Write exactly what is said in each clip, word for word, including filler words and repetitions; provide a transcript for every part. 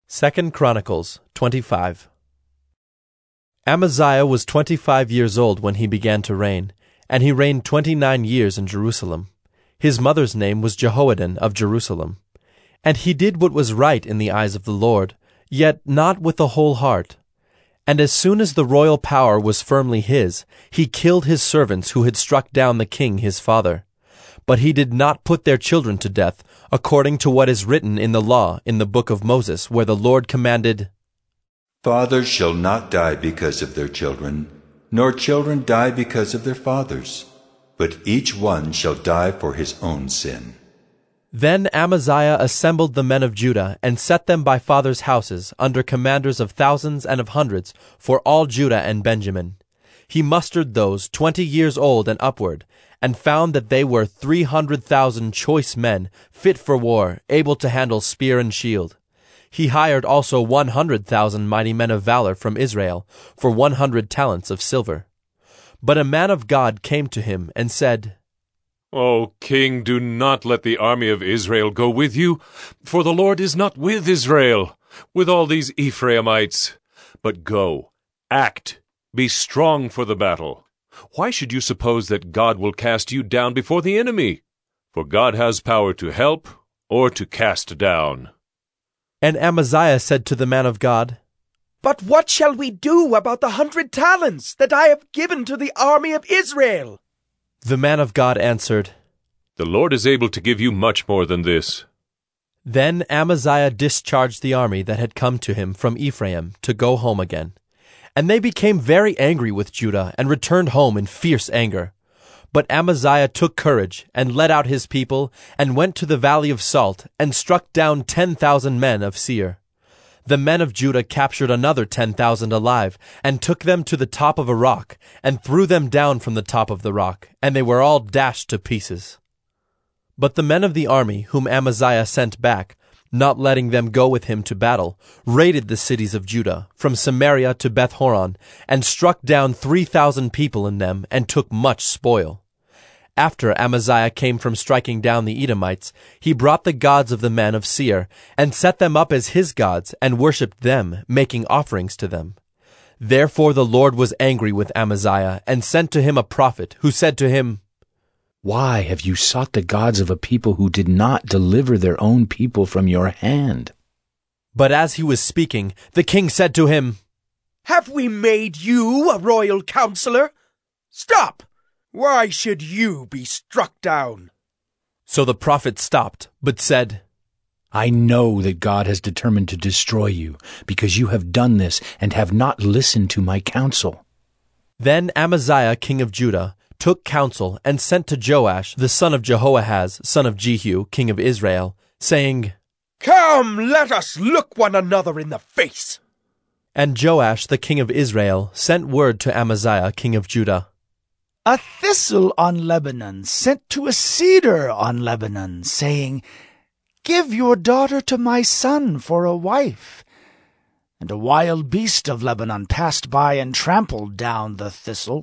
Second Chronicles twenty-five. Amaziah was twenty-five years old when he began to reign, and he reigned twenty-nine years in Jerusalem. His mother's name was Jehoaddan of Jerusalem. And he did what was right in the eyes of the Lord, yet not with the whole heart. And as soon as the royal power was firmly his, he killed his servants who had struck down the king his father. But he did not put their children to death, according to what is written in the law in the book of Moses, where the Lord commanded, Fathers shall not die because of their children, nor children die because of their fathers, but each one shall die for his own sin. Then Amaziah assembled the men of Judah, and set them by fathers' houses, under commanders of thousands and of hundreds, for all Judah and Benjamin. He mustered those twenty years old and upward, and found that they were three hundred thousand choice men, fit for war, able to handle spear and shield. He hired also one hundred thousand mighty men of valor from Israel, for one hundred talents of silver. But a man of God came to him and said, O king, do not let the army of Israel go with you, for the Lord is not with Israel, with all these Ephraimites. But go, act, be strong for the battle. Why should you suppose that God will cast you down before the enemy? For God has power to help or to cast down. And Amaziah said to the man of God, But what shall we do about the hundred talents that I have given to the army of Israel? The man of God answered, The Lord is able to give you much more than this. Then Amaziah discharged the army that had come to him from Ephraim to go home again. And they became very angry with Judah, and returned home in fierce anger. But Amaziah took courage, and led out his people, and went to the valley of Salt, and struck down ten thousand men of Seir. The men of Judah captured another ten thousand alive, and took them to the top of a rock, and threw them down from the top of the rock, and they were all dashed to pieces. But the men of the army, whom Amaziah sent back, not letting them go with him to battle, raided the cities of Judah, from Samaria to Beth-horon, and struck down three thousand people in them, and took much spoil. After Amaziah came from striking down the Edomites, he brought the gods of the men of Seir, and set them up as his gods, and worshipped them, making offerings to them. Therefore the Lord was angry with Amaziah, and sent to him a prophet, who said to him, Why have you sought the gods of a people who did not deliver their own people from your hand? But as he was speaking, the king said to him, Have we made you a royal counselor? Stop! Why should you be struck down? So the prophet stopped, but said, I know that God has determined to destroy you, because you have done this and have not listened to my counsel. Then Amaziah king of Judah took counsel, and sent to Joash the son of Jehoahaz, son of Jehu, king of Israel, saying, Come, let us look one another in the face. And Joash the king of Israel sent word to Amaziah king of Judah, A thistle on Lebanon sent to a cedar on Lebanon, saying, Give your daughter to my son for a wife. And a wild beast of Lebanon passed by and trampled down the thistle.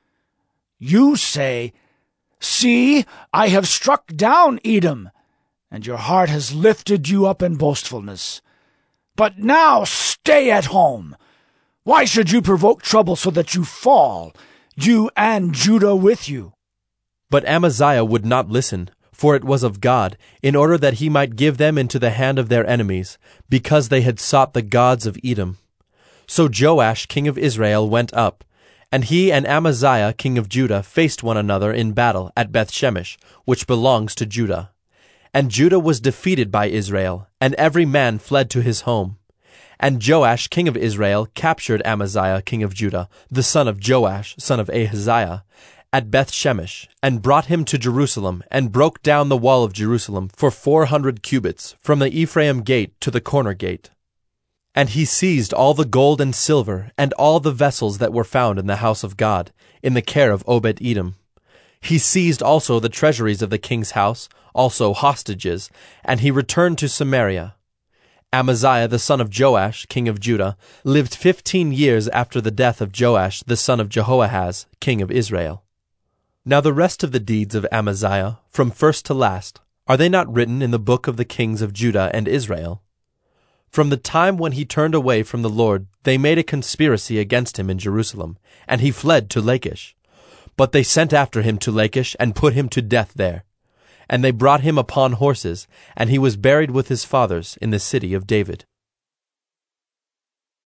You say, See, I have struck down Edom, and your heart has lifted you up in boastfulness. But now stay at home. Why should you provoke trouble so that you fall, you and Judah with you? But Amaziah would not listen, for it was of God, in order that he might give them into the hand of their enemies, because they had sought the gods of Edom. So Joash king of Israel went up, and he and Amaziah king of Judah faced one another in battle at Bethshemesh, which belongs to Judah. And Judah was defeated by Israel, and every man fled to his home. And Joash king of Israel captured Amaziah king of Judah, the son of Joash, son of Ahaziah, at Bethshemesh, and brought him to Jerusalem, and broke down the wall of Jerusalem for four hundred cubits, from the Ephraim gate to the corner gate. And he seized all the gold and silver, and all the vessels that were found in the house of God, in the care of Obed-Edom. He seized also the treasuries of the king's house, also hostages, and he returned to Samaria. Amaziah the son of Joash, king of Judah, lived fifteen years after the death of Joash the son of Jehoahaz, king of Israel. Now the rest of the deeds of Amaziah, from first to last, are they not written in the book of the kings of Judah and Israel? From the time when he turned away from the Lord, they made a conspiracy against him in Jerusalem, and he fled to Lachish. But they sent after him to Lachish, and put him to death there. And they brought him upon horses, and he was buried with his fathers in the city of David.